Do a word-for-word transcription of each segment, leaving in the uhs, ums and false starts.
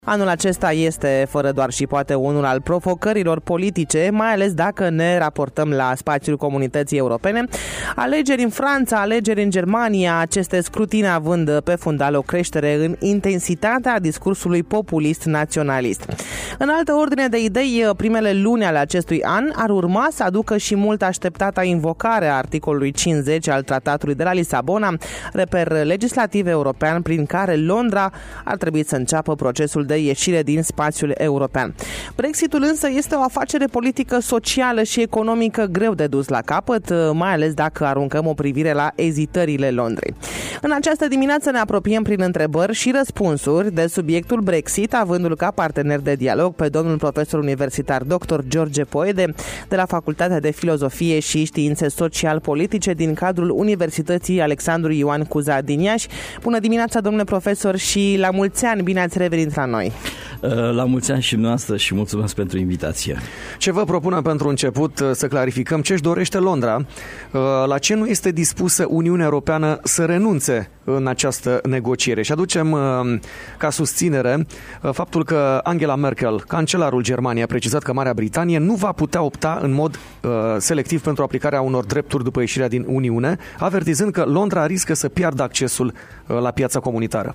Anul acesta este, fără doar și poate, unul al provocărilor politice, mai ales dacă ne raportăm la spațiul comunității europene. Alegeri în Franța, alegeri în Germania, aceste scrutine având pe fundal o creștere în intensitatea discursului populist naționalist. În altă ordine de idei, primele luni ale acestui an ar urma să aducă și mult așteptata invocare a articolului cincizeci al Tratatului de la Lisabona, reper legislativ european prin care Londra ar trebui să înceapă procesul de ieșire din spațiul european. Brexitul însă este o afacere politică, socială și economică greu de dus la capăt, mai ales dacă aruncăm o privire la ezitările Londrei. În această dimineață ne apropiem prin întrebări și răspunsuri de subiectul Brexit, avându-l ca partener de dialog pe domnul profesor universitar doctor George Poede de la Facultatea de Filozofie și Științe Social-Politice din cadrul Universității Alexandru Ioan Cuza din Iași. Bună dimineața, domnule profesor, și la mulți ani, bine ați revenit la noi! La mulți ani și noastră și mulțumesc pentru invitație. Ce vă propunem pentru început să clarificăm ce își dorește Londra, la ce nu este dispusă Uniunea Europeană să renunțe în această negociere. Și aducem ca susținere faptul că Angela Merkel, cancelarul Germaniei, a precizat că Marea Britanie nu va putea opta în mod selectiv pentru aplicarea unor drepturi după ieșirea din Uniune, avertizând că Londra riscă să piardă accesul la piața comunitară.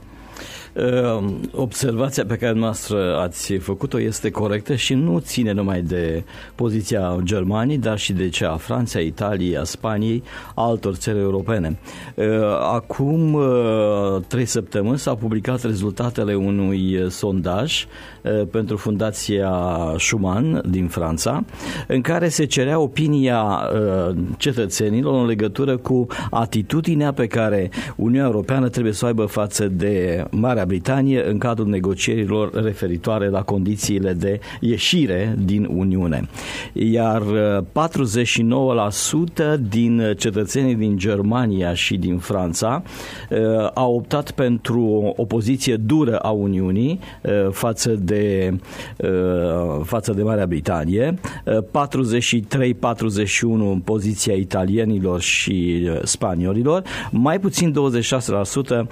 Observația pe care noastră ați făcut-o este corectă și nu ține numai de poziția Germaniei, dar și de cea a Franței, Italiei, a Spaniei, a altor țări europene. Acum trei săptămâni s-au publicat rezultatele unui sondaj pentru Fundația Schuman din Franța, în care se cerea opinia cetățenilor în legătură cu atitudinea pe care Uniunea Europeană trebuie să o aibă față de Marea Britanie în cadrul negocierilor referitoare la condițiile de ieșire din Uniune. Iar patruzeci și nouă la sută din cetățenii din Germania și din Franța au optat pentru o poziție dură a Uniunii față de, față de Marea Britanie, patruzeci și trei la patruzeci și unu în poziția italienilor și spaniolilor, mai puțin douăzeci și șase la sută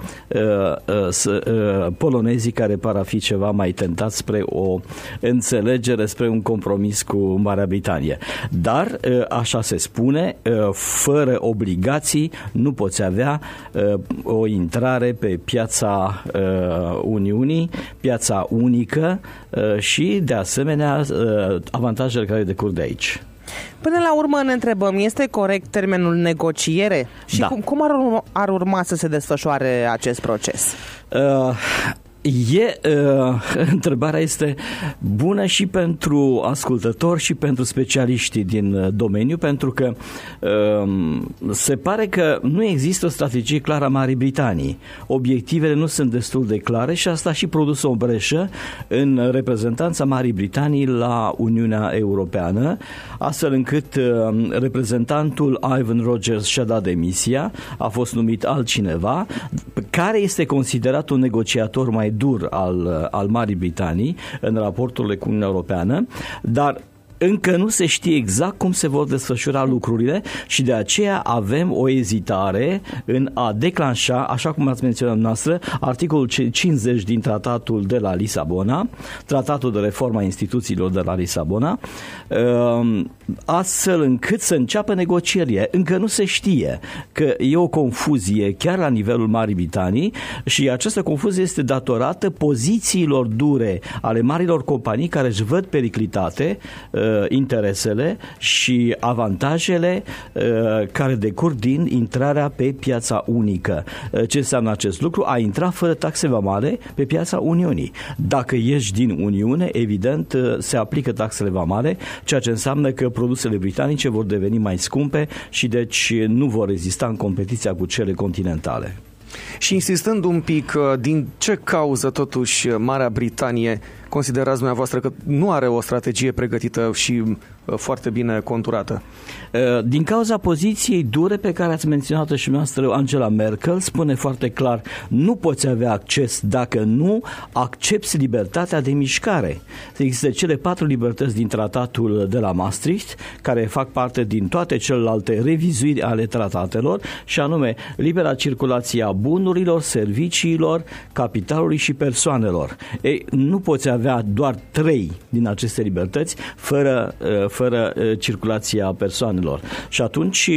polonezii care par a fi ceva mai tentați spre o înțelegere, spre un compromis cu Marea Britanie. Dar, așa se spune, fără obligații nu poți avea o intrare pe piața Uniunii, piața unică și, de asemenea, avantajele care decurg de aici. Până la urmă ne întrebăm, este corect termenul negociere? Și da. cum, cum ar, urma, ar urma să se desfășoare acest proces? Uh... E, uh, întrebarea este bună și pentru ascultători și pentru specialiștii din domeniu, pentru că uh, se pare că nu există o strategie clară a Marii Britanii. Obiectivele nu sunt destul de clare și asta a și produs o breșă în reprezentanța Marii Britanii la Uniunea Europeană, astfel încât uh, reprezentantul Ivan Rogers și-a dat demisia, a fost numit altcineva, care este considerat un negociator mai dur al, al Marii Britanii în raporturile cu Uniunea Europeană, dar încă nu se știe exact cum se vor desfășura lucrurile și de aceea avem o ezitare în a declanșa, așa cum ați menționat noastră, articolul cincizeci din Tratatul de la Lisabona, Tratatul de reformă a instituțiilor de la Lisabona, astfel încât să înceapă negocierile. Încă nu se știe, că e o confuzie chiar la nivelul Marii Britanii și această confuzie este datorată pozițiilor dure ale marilor companii care își văd periclitate interesele și avantajele uh, care decurg din intrarea pe piața unică. Uh, ce înseamnă acest lucru? A intra fără taxe vamale pe piața Uniunii. Dacă ieși din Uniune, evident, uh, se aplică taxele vamale, ceea ce înseamnă că produsele britanice vor deveni mai scumpe și deci nu vor rezista în competiția cu cele continentale. Și insistând un pic, din ce cauză totuși Marea Britanie considerați dumneavoastră că nu are o strategie pregătită și foarte bine conturată? Din cauza poziției dure pe care ați menționat-o și noastră, Angela Merkel spune foarte clar: nu poți avea acces dacă nu accepți libertatea de mișcare. Există cele patru libertăți din tratatul de la Maastricht, care fac parte din toate celelalte revizuiri ale tratatelor, și anume libera circulație a bunurilor, serviciilor, capitalului și persoanelor. Ei, nu poți avea doar trei din aceste libertăți fără, fără circulația persoanelor. Și atunci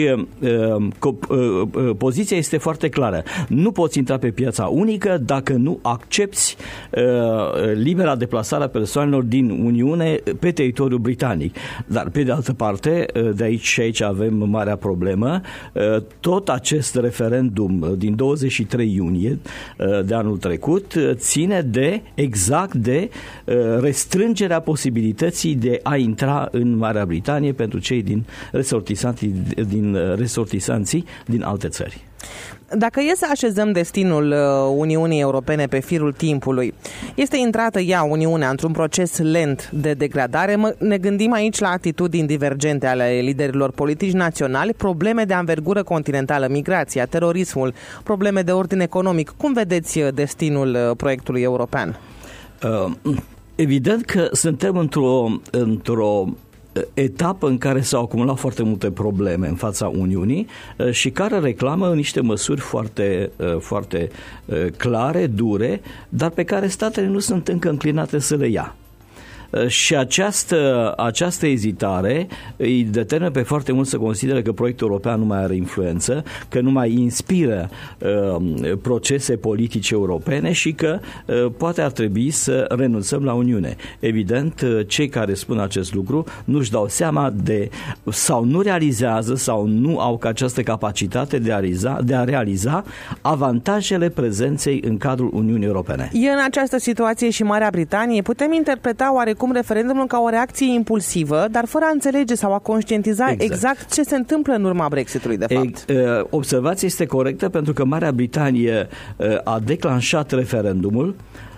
poziția este foarte clară. Nu poți intra pe piața unică dacă nu accepți libera deplasare a persoanelor din Uniune pe teritoriul britanic. Dar pe de altă parte, de aici și aici avem marea problemă, tot acest referendum din douăzeci și trei iunie de anul trecut ține de exact de restrângerea posibilității de a intra în Marea Britanie pentru cei din resortisanții din, resortisanții din alte țări. Dacă e să așezăm destinul Uniunii Europene pe firul timpului, este intrată ea, Uniunea, într-un proces lent de degradare? Ne gândim aici la atitudini divergente ale liderilor politici naționali, probleme de anvergură continentală, migrația, terorismul, probleme de ordin economic. Cum vedeți destinul proiectului european? Uh, evident că suntem într-o, într-o etapă în care s-au acumulat foarte multe probleme în fața Uniunii și care reclamă niște măsuri foarte, foarte clare, dure, dar pe care statele nu sunt încă înclinate să le ia. Și această, această ezitare îi determină pe foarte mult să consideră că proiectul european nu mai are influență, că nu mai inspiră uh, procese politice europene și că uh, poate ar trebui să renunțăm la Uniune. Evident, uh, cei care spun acest lucru nu-și dau seama de, sau nu realizează sau nu au această capacitate de a realiza, de a realiza avantajele prezenței în cadrul Uniunii Europene. E în această situație și Marea Britanie. Putem interpreta oare cum referendumul ca o reacție impulsivă, dar fără a înțelege sau a conștientiza exact, exact ce se întâmplă în urma Brexitului, de fapt. E, observația este corectă, pentru că Marea Britanie a declanșat referendumul.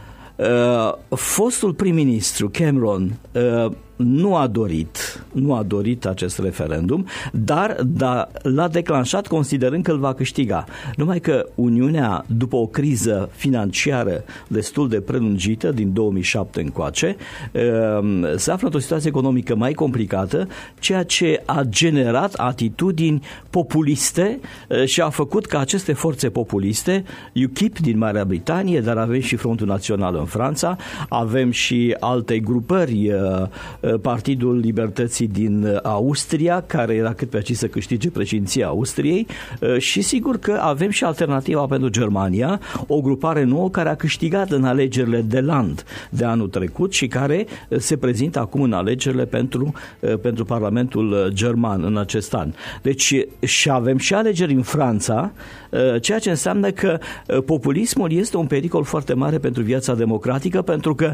Fostul prim-ministru Cameron nu a dorit, nu a dorit acest referendum, dar da, l-a declanșat considerând că îl va câștiga. Numai că Uniunea, după o criză financiară destul de prelungită din două mii șapte încoace, se află într-o situație economică mai complicată, ceea ce a generat atitudini populiste și a făcut ca aceste forțe populiste, U K I P din Marea Britanie, dar avem și Frontul Național în Franța, avem și alte grupări, Partidul Libertății din Austria, care era cât pe aici să câștige președinția Austriei, și sigur că avem și alternativa pentru Germania, o grupare nouă care a câștigat în alegerile de Land de anul trecut și care se prezintă acum în alegerile pentru, pentru Parlamentul German în acest an. Deci și avem și alegeri în Franța, ceea ce înseamnă că populismul este un pericol foarte mare pentru viața democratică, pentru că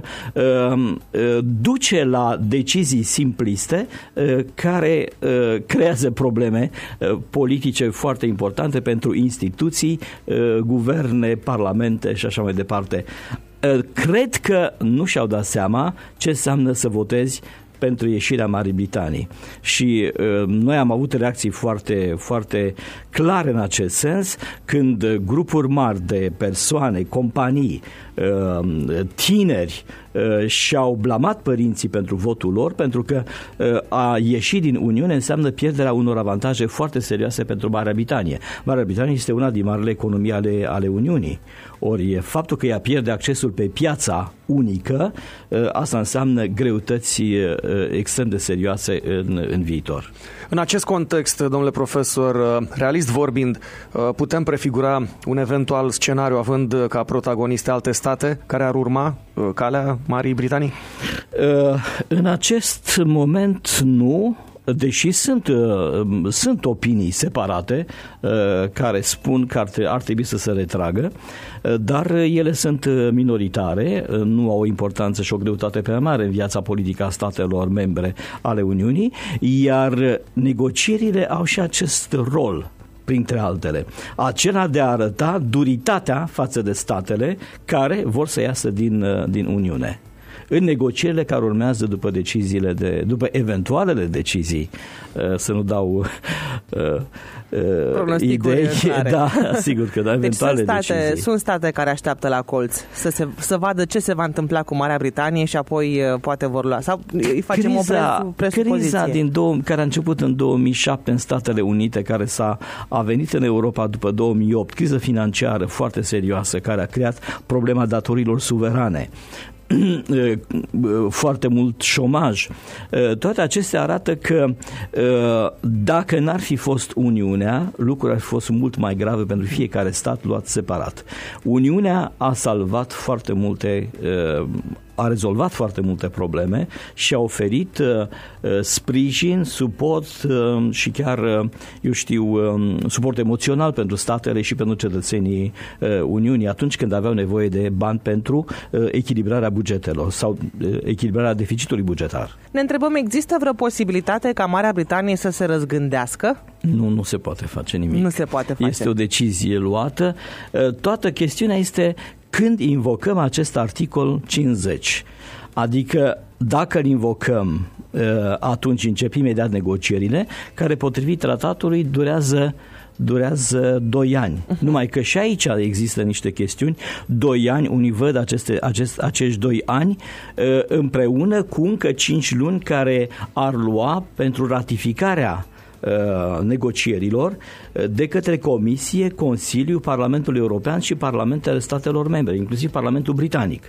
duce la decizii simpliste care creează probleme politice foarte importante pentru instituții, guverne, parlamente și așa mai departe. Cred că nu și-au dat seama ce înseamnă să votezi pentru ieșirea Marii Britanii. Și uh, noi am avut reacții foarte, foarte clare în acest sens, când grupuri mari de persoane, companii, uh, tineri uh, și-au blamat părinții pentru votul lor, pentru că uh, a ieși din Uniune înseamnă pierderea unor avantaje foarte serioase pentru Marea Britanie. Marea Britanie este una din marile economii ale, ale Uniunii. Ori faptul că ea pierde accesul pe piața unică, asta înseamnă greutăți extrem de serioase în, în viitor. În acest context, domnule profesor, realist vorbind, putem prefigura un eventual scenariu având ca protagoniste alte state care ar urma calea Marii Britanii? În acest moment nu. Deși sunt, sunt opinii separate care spun că ar, ar trebui să se retragă, dar ele sunt minoritare, nu au o importanță și o greutate prea mare în viața politică a statelor membre ale Uniunii, iar negocierile au și acest rol, printre altele, acela de a arăta duritatea față de statele care vor să iasă din, din Uniune. în negocierile care urmează după deciziile de, după eventualele decizii, să nu dau uh, idei, da, sigur că da, eventuale deci sunt state, decizii. Sunt state care așteaptă la colț să, se, să vadă ce se va întâmpla cu Marea Britanie și apoi poate vor lua, sau îi facem criza, o presupoziție. Criza din două, care a început în două mii șapte în Statele Unite, care s-a a venit în Europa după două mii opt, criză financiară foarte serioasă care a creat problema datorilor suverane, foarte mult șomaj. Toate acestea arată că dacă n-ar fi fost Uniunea, lucrurile ar fi fost mult mai grave pentru fiecare stat luat separat. Uniunea a salvat foarte multe, a rezolvat foarte multe probleme și a oferit sprijin, suport și chiar, eu știu, suport emoțional pentru statele și pentru cetățenii Uniunii atunci când aveau nevoie de bani pentru echilibrarea bugetelor sau echilibrarea deficitului bugetar. Ne întrebăm, există vreo posibilitate ca Marea Britanie să se răzgândească? Nu, nu se poate face nimic. Nu se poate face. Este o decizie luată. Toată chestiunea este când invocăm acest articol cincizeci. Adică dacă îl invocăm, atunci încep imediat negocierile, care potrivit tratatului durează durează doi ani. Numai că și aici există niște chestiuni. Doi ani, unii văd aceste, acest, acești doi ani împreună cu încă cinci luni care ar lua pentru ratificarea negocierilor de către Comisie, Consiliu, Parlamentul European și Parlamentele statelor membre, inclusiv Parlamentul Britanic.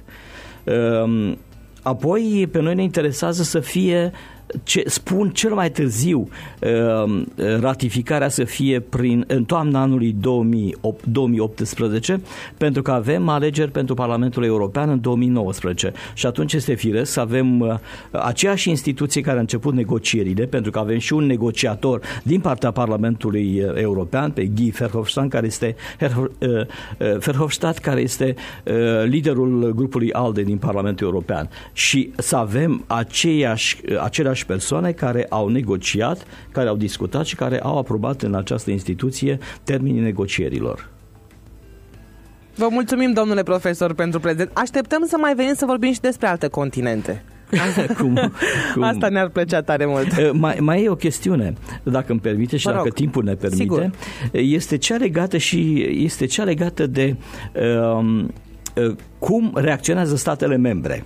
Apoi, pe noi ne interesează să fie, ce, spun cel mai târziu, ratificarea să fie prin, în toamna anului două mii optsprezece, pentru că avem alegeri pentru Parlamentul European în două mii nouăsprezece și atunci este firesc să avem aceeași instituție care a început negocierile, pentru că avem și un negociator din partea Parlamentului European, pe Guy Verhofstadt, care este, Verhofstadt, care este liderul grupului ALDE din Parlamentul European, și să avem aceiași, aceleași persoane care au negociat, care au discutat și care au aprobat în această instituție termenii negocierilor. Vă mulțumim, domnule profesor, pentru prezent. Așteptăm să mai venim să vorbim și despre alte continente. cum, cum? Asta ne-ar plăcea tare mult. Mai, mai e o chestiune, dacă îmi permite și Vă dacă rog. timpul ne permite. Sigur. Este cea legată și este cea legată de uh, uh, cum reacționează statele membre.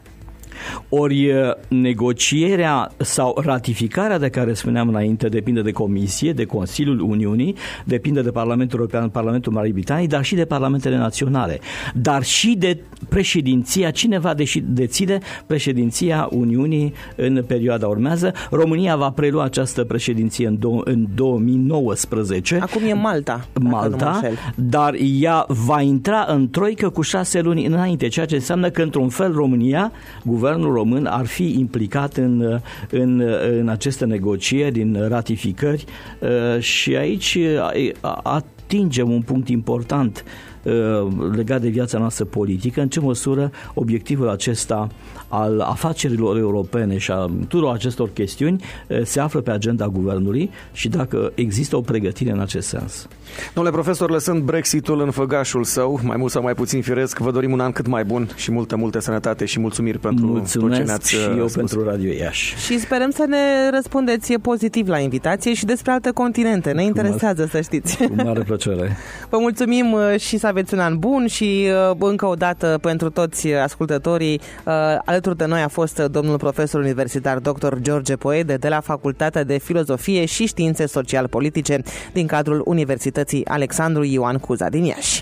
Ori negocierea sau ratificarea de care spuneam înainte depinde de Comisie, de Consiliul Uniunii, depinde de Parlamentul European, Parlamentul Marii Britanii, dar și de Parlamentele Naționale, dar și de președinția, cine va deține președinția Uniunii în perioada urmează. România va prelua această președinție în, do- în două mii nouăsprezece. Acum e Malta. Malta, dar ea va intra în troică cu șase luni înainte, ceea ce înseamnă că într-un fel România, guvernul român, ar fi implicat în, în, în aceste negocieri, în ratificări, și aici atingem un punct important legat de viața noastră politică, în ce măsură obiectivul acesta al afacerilor europene și a tuturor acestor chestiuni se află pe agenda guvernului și dacă există o pregătire în acest sens. Domnule profesor, lăsând Brexitul în făgașul său, mai mult sau mai puțin firesc, vă dorim un an cât mai bun și multă, multă sănătate și mulțumiri pentru Mulțumesc tot ce ne-ați și eu spus. pentru Radio Iași. Și sperăm să ne răspundeți pozitiv la invitație și despre alte continente. Ne interesează, să știți. Cu mare plăcere. Vă mulțumim și să aveți un an bun și încă o dată pentru toți ascultătorii, alături de noi a fost domnul profesor universitar doctor George Poede de la Facultatea de Filozofie și Științe Social-Politice din cadrul Universității Alexandru Ioan Cuza din Iași.